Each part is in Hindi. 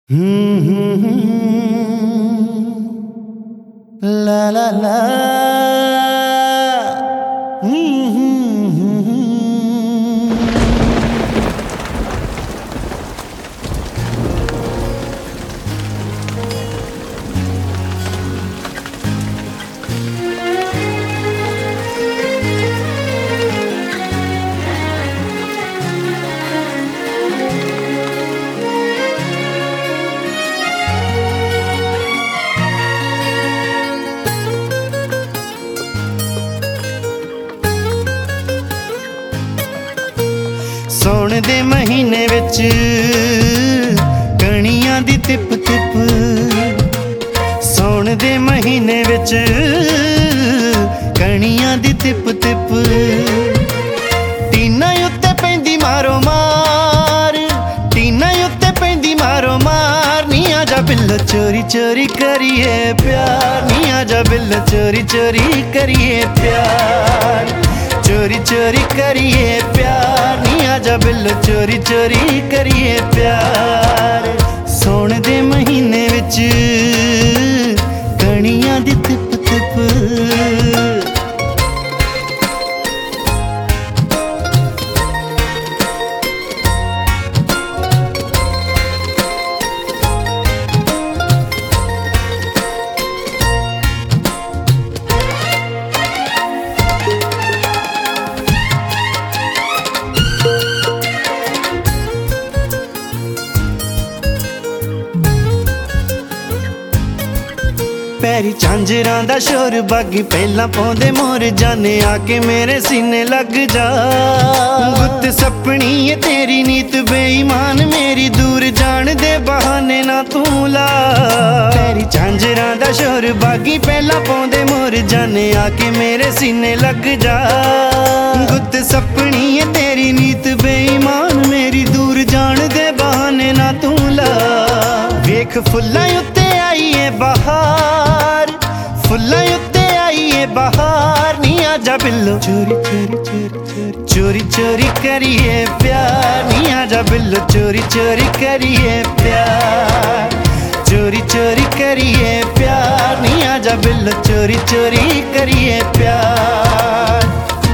La la la. सौण दे महीने विच कणियां दी तिप तिप, सौण दे महीने विच कणियां दी तिप तिप, टीना उत्ते पैंदी मारो मार, टीना उत्ते पैंदी मारो मार, नी आजा बिल्लो चोरी चोरी करिए प्यार, नी आजा बिल्लो चोरी चोरी करिए प्यार, चोरी चोरी करिए प्यार, नी आजा बिल्लो चोरी चोरी करिए प्यार। सौण दे महीने विच कणियां दी तिप तिप, पैरी झांजरां दा शोर बागी पहला पौंदे मोर, जाने आके मेरे सीने लग जा, गुत्त सपनी है तेरी नीत बेईमान मेरी, दूर जान दे बहाने ना तू ला। पैरी झांजरां दा शोर बागी पहला पौंदे मोर, जाने आके मेरे सीने लग जा, गुत्त सपनी है तेरी नीत बेईमान मेरी, दूर जान दे बहाने ना तू ला। वेख फुल्लां उत्ते आई है बहार, फुल्लां उत्ते आई है बहार, नी आजा बिल्लो चोरी चोरी चोरी चोरी चोरी करिए प्यार, नी आजा बिल्लो चोरी चोरी करिए प्यार, चोरी चोरी करिए प्यार, नी आजा बिल्लो चोरी चोरी करिए प्यार।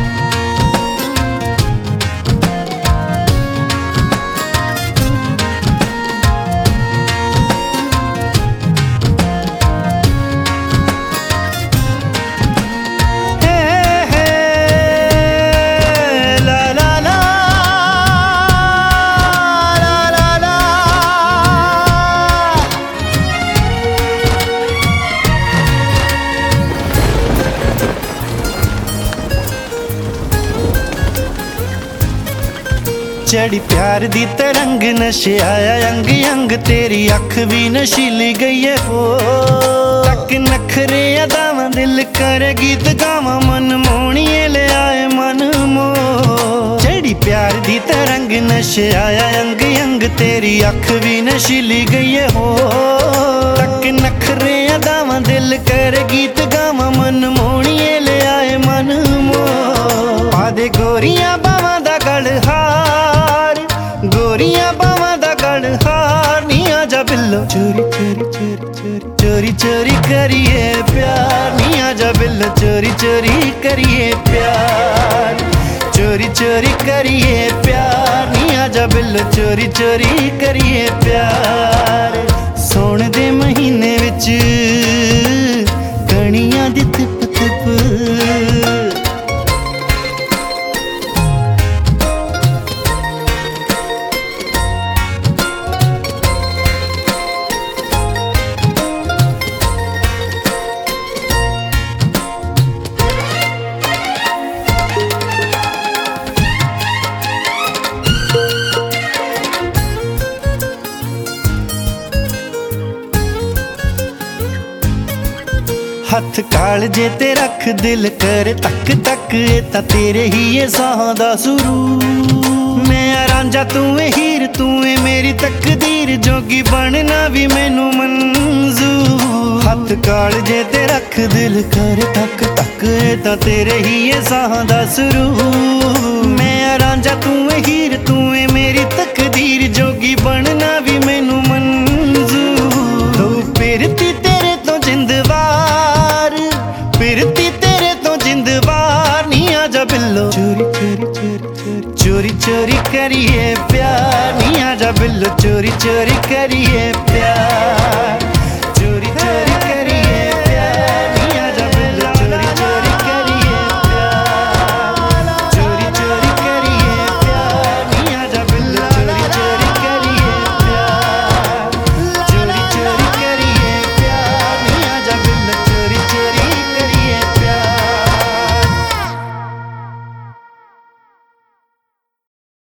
चढ़ी प्यार दी तरंग नशे आया अंग अंग, तेरी अख भी नशीली गई है हो, तक नखरे अदावां दिल करे गीत गावां, मन मोहणिए ले आए मन मो। चढ़ी प्यार दी तरंग नशे आया अंग अंग, तेरी अख भी नशीली गई है हो, तक नखरे अदावां दिल करे गीत गावां, मन मोहणिए ले आए मन मो। पादे गोरियां बावां दा गलहार, गोरियां बावां दा गलहार, नी आजा बिल्लो चोरी चोरी चोरी चोरी चोरी करिए प्यार, नी आजा बिल्लो चोरी चोरी करिए प्यार, चोरी चोरी करिए प्यार, नी आजा बिल्लो चोरी चोरी करिए प्यार। सौण दे महीने विच कणियां दी तिप तिप, हथ काल जे ते रख दिल कर तक तक, ये तां तेरे ही ये साहां दा सुरू, मैं रांझा तू है हीर तू है मेरी तकदीर, जोगी बनना भी मैनू मंजूर। हथ काल जे ते रख दिल कर तक तक, ये तां तेरे ही ये साहां दा सुरू, मैं रांझा तू है हीर तू है मेरी तकदीर, जोगी बनना भी मैनू मंजूर। चोरी चोरी करिए प्यार, नी आजा बिल्लो चोरी चोरी करिए प्यार।